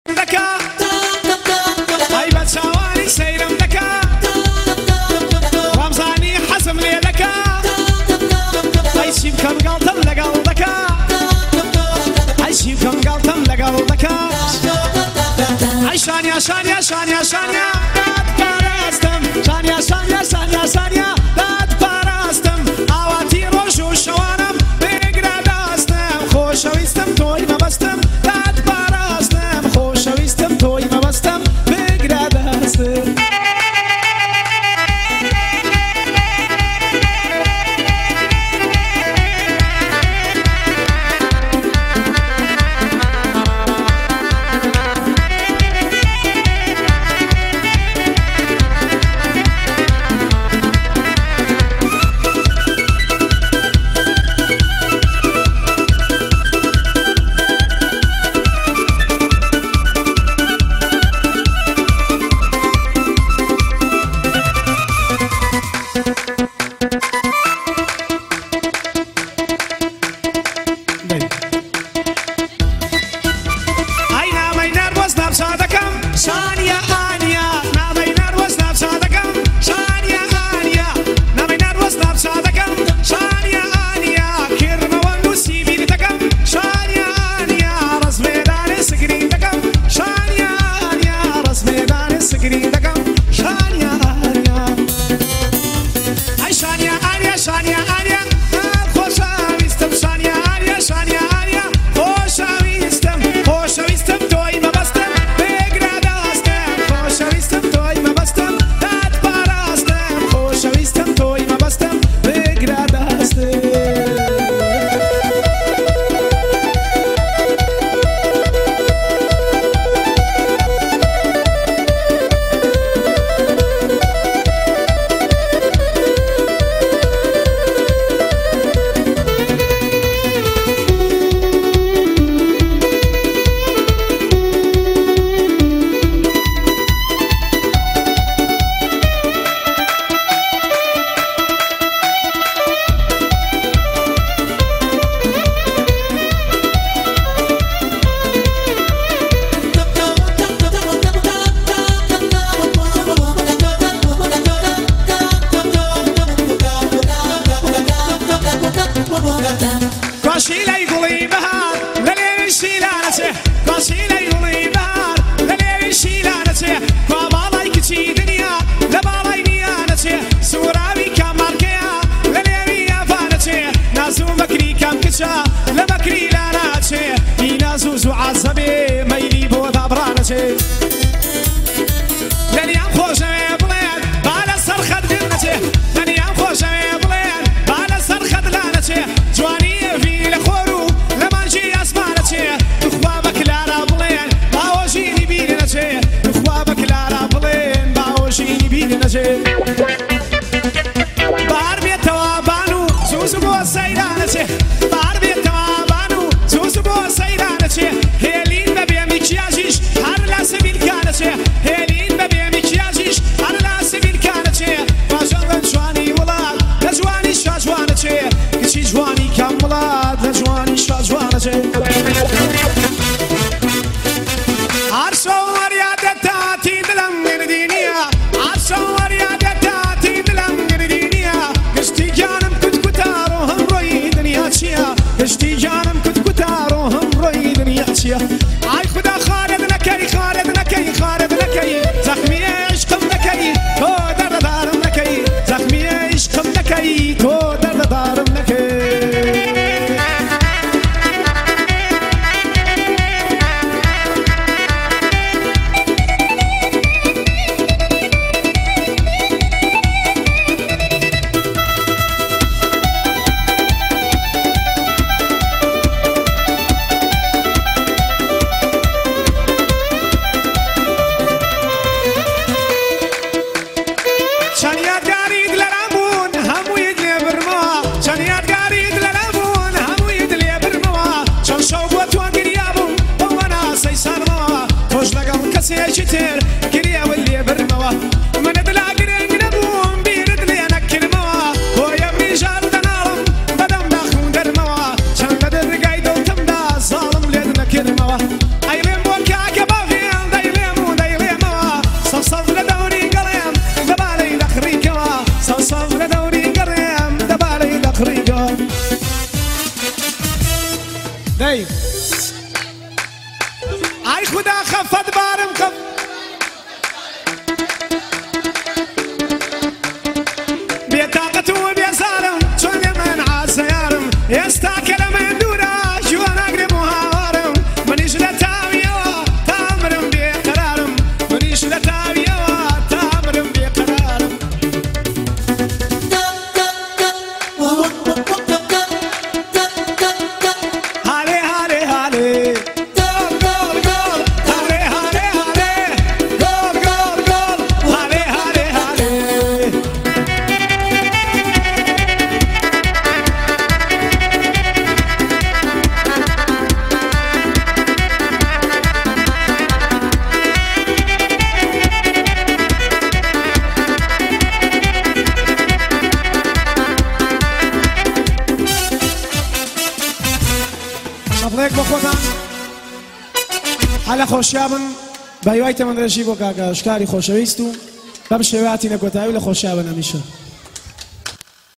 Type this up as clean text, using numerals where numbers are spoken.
Shania, Shania, Shania, Shania, dat parastem. Shania, Shania, Shania, Shania, dat parastem. Awati roșu șoanam, begradastem. Xoșavistem, toi mă bastem. Dat parastem. Xoșavistem, toi mă bastem. Begradastem. I remember خدا خفت بارم خف بێتاقەت و بێزارم چۆن لێ من عاسەیارم ئێستا کە لە من دوورە ژوە ناگرێم و هاوارم منیش لە تاویەوە تامرم بێقەرارم منیش لە تاویەوە تامرم بێقەرارم هالێ هالێ هالێ گۆڵ گۆڵ هالێ هالێ هالێ گۆڵ گۆڵ گۆڵ هالێ هالێ هالێ شەپڵەیەک بۆ خۆتان هەلە خۆشیابن بە هیوای تەمەندرێژی بۆ کاکە شکاری خۆشەویست و بەم شێوەیەتی نەکۆتایی لە خۆشیابن هەمیشە